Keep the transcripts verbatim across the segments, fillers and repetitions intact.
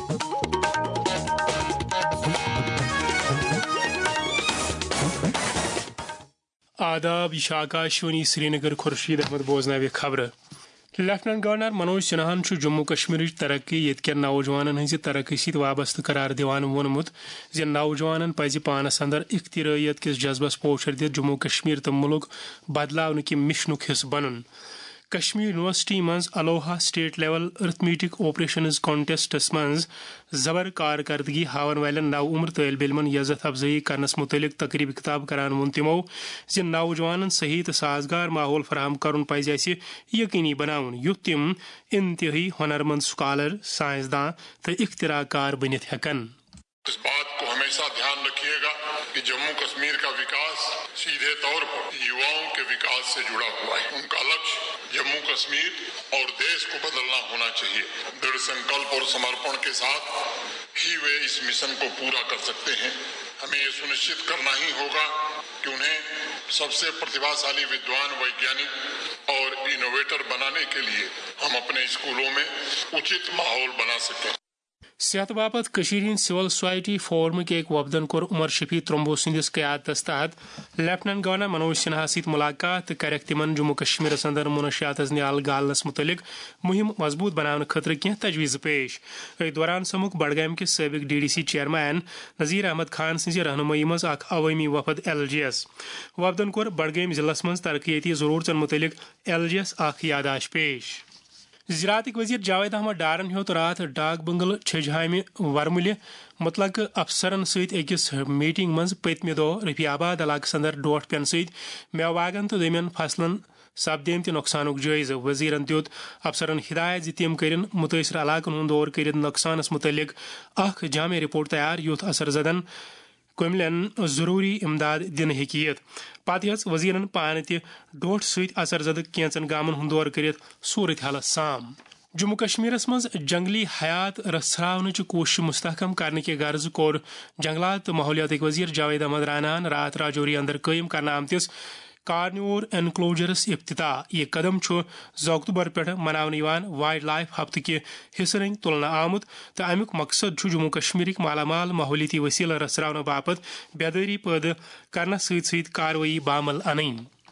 آداب، یہ آکاشوانی سری نگر خورشید احمد بوزناوِ خبر. لیفٹنٹ گورنر منوج سنہاہن جموں کشمیر ترقی یت نوجوانن ہز ترقی ست وابستہ قرار دیوان وونمت زِ نوجوانن پزِ پانس اندر اختراعیت کس جذبس پوچھر دِتھ جموں کشمیر تو ملک بدلاؤ کہ مشنک حصہ بنن. کشمیر یونیورسٹی مز الوہا state level arithmetic operations contests مز زبر کارکردگی ہاون والن نو عمر طالب علمن عزت افزائی کرنس متعلق تقریب خطاب کران وون تمو زِ نوجوانن صحیح تو سازگار ماحول فراہم کرن پزِ اسہِ یقینی بناون یُتھ تم انتہائی ہنرمند سکالر، سائنسداں تو اختراع کار بنت ہیکن. اس بات کو ہمیشہ دھیان رکھیے گا کہ جموں کشمیر کا وکاس سیدھے طور پر یواؤں کے وکاس سے جڑا ہوا ہے. ان کا لکشیہ جموں کشمیر اور دیش کو بدلنا ہونا چاہیے. دृढ़ संकल्प اور समर्पण کے ساتھ ہی وہ اس مشن کو پورا کر سکتے ہیں. ہمیں یہ سنشچت کرنا ہی ہوگا کہ انہیں سب سے پرتبھاشالی ودوان، ویگیانک اور انوویٹر بنانے کے لیے ہم اپنے اسکولوں میں اچت ماحول بنا سکیں. صحت باپت کشیر ہند سول سوسائٹی فورم کے ایک وفدن کور عمر شفیع ترمبو سندس قیادتس تحت لیفٹنٹ گورنر منوج سنہا ست ملاقات کرک تمن جموں کشمیر اندر منشیات نیال گالنس متعلق مہم مضبوط بنانے خاطر کی تجویز پیش. ات دوران سمک بڈگام کس سابق D D C chairman Nazir Ahmad Khan سز رہنمائی مز اخ عوامی وفد ایل جی ایس. وفدن کور بڈگام ضلع مز ترقیاتی ضرورتن متعلق ایل جی ایس اخ یادداشت پیش. زراعت وزیر جاوید احمد ڈارن ہیوت رات ڈاک بنگل چھجہامہ ورملہ متعلقہ افسرن ست اکس میٹنگ مز پتمہ دہ رفیع آباد علاقہ اندر ڈوٹھ پین ست میوہ باغن تو دمین فصلن سپدیمتہ نقصانک جائزہ. وزیرن دیت افسرن ہدایت زِ تم کرن متاثرہ علاقن ہند دور کرت نقصانس متعلق اخ جامع رپورٹ تیار یُتھ اثر زدن کملین ضروری امداد دن ہیکیت. پتہ ہیژ وزیرن پانہ تہ ڈوٹھ ست اثر زدہ کینچن گامن ہند دور کرت صورت حال سام. جموں کشمیرس مز جنگلی حیات رژھراونچ کوشش مستحکم کرنے کے غرض کور جنگلات تو ماحولیات وزیر جاوید احمد راناہن رات راجوری اندر قائم کرنے آمتس کارنیور انکلوجرس افتتاح. یہ قدم زٕ اکتوبر پہ مناونہ وائلڈ لائف ہفتہ کہ حصہ رنگ تلنہ آمت تو امیک مقصد جموں کشمیرک مالا مال ماحولیاتی وسیلہ رژھراونہ باپت بیداری پٲدٕ کرنس ست ست کاروٲیی بعمل انٕنۍ.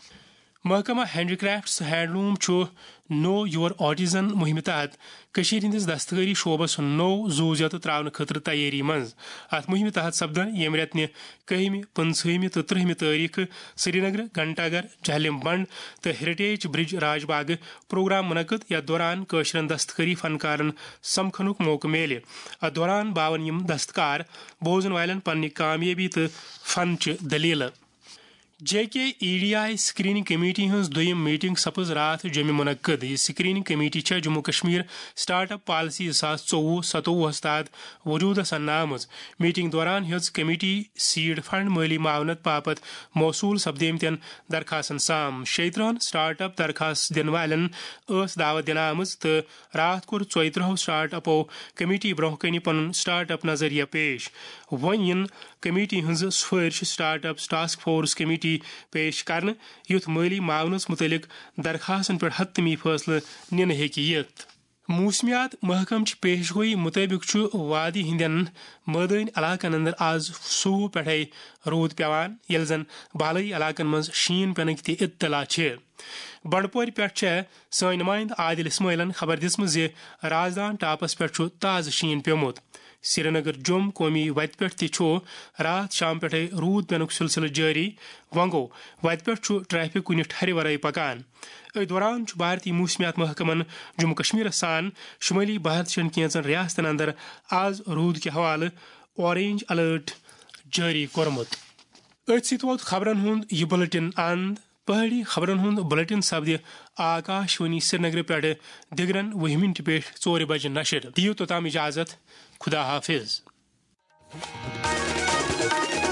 محکمہ handicrafts handloom know your artisan مہم تحت کشیر ہندس دستکاری شعبس نو زو زیتہ تراؤنہ خاطر تیاری مز. ات مہم تحت سپدن یم ریتنہ کہمہ پنژہمہ تو ترہمہ تاریخ سری نگر، گھنٹہ گر، جہلم بنڈ تو ہیریٹیج برج راج باغ پروگرام منعقد. یتھ دوران کٲشرین دستکاری فنکارن سمکھنک موقع میلہ. ات دوران باون یم دستکار بوزن والن پنہ کامیابی تو فن چہ دلیلہ. J K E D I screening committee ہز دویم میٹنگ سپز رات جمع منعقد. یہ سکریننگ کمیٹی چھ Jammu Kashmir startup policy زاس ژوہ ستوہس تحت وجودس انہ آمز. میٹنگ دوران ہز کمیٹی سیڈ فنڈ مالی معاونت باپت موصول سپدیمتین درخواستن سام. شیترہن سٹارٹ اپ درخواست دن والن اس دعوت دن آمز تو رات کور ژۄیترہو سٹارٹ اپو کمیٹی برونہ کن پن سٹارٹ اپ نظریہ پیش. ون ین کمیٹی ہز سفارش startup task force committee پیش کرنے یُتھ مالی معاونس متعلق درخواستن پہ حتمی فیصلہ نن ہیکت. موسمیات محکمہ پیش گوئی مطابق وادی ہندین مٲدٲنی علاقن اندر آز صبح پہ رود پیوان یل زن بالٲیی علاقن مز شین پینک تہ اطلاع چھ. بنڈپور پہ سن نمائند عادل اسماعیلن خبر دِژمٕژ زِ رازدان ٹاپس پہ تازہ شین پیومت. سری نگر جوم قومی وتہ پہ تہ رات شام پہ رود پینک سلسلہ جاری. وۄنۍ گوٚو وتہ پہ ٹریفک کُنہِ ٹھہرِ ورٲے پکان. اتھ دوران بھارتی موسمیات محکمن جموں کشمیر سان شمالی بھارت چین کینژن ریاستن اندر آز روٗد کہِ حوالہٕ اورینج الرٹ جاری کورمُت. اتھ سۭتۍ ووت خبرن ہُنٛد یہِ بُلٹن اند. پہاڑی خبرن ہُنٛد بُلٹن سپدِ آکاشوانی سری نگر پٮ۪ٹھ دِگرن وُہ منٹہِ پٮ۪ٹھ ژورِ بجہِ نشر. دِیِو توٚتام اجازت. خدا حافظ.